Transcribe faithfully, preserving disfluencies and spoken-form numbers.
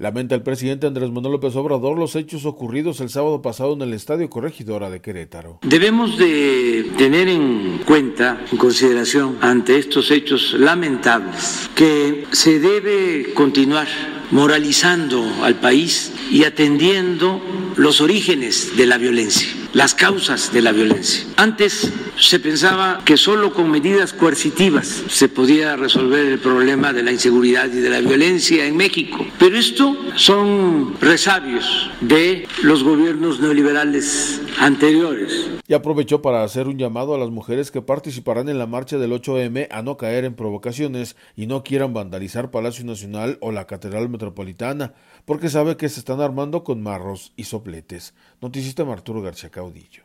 Lamenta el presidente Andrés Manuel López Obrador los hechos ocurridos el sábado pasado en el Estadio Corregidora de Querétaro. Debemos de tener en cuenta, en consideración, ante estos hechos lamentables, que se debe continuar moralizando al país y atendiendo los orígenes de la violencia, las causas de la violencia. Antes se pensaba que solo con medidas coercitivas se podía resolver el problema de la inseguridad y de la violencia en México, pero esto son resabios de los gobiernos neoliberales anteriores. Y aprovechó para hacer un llamado a las mujeres que participarán en la marcha del ocho eme a no caer en provocaciones y no quieran vandalizar Palacio Nacional o la Catedral Metropolitana, porque sabe que se están armando con marros y sopletes. Noticista Arturo García Caudillo.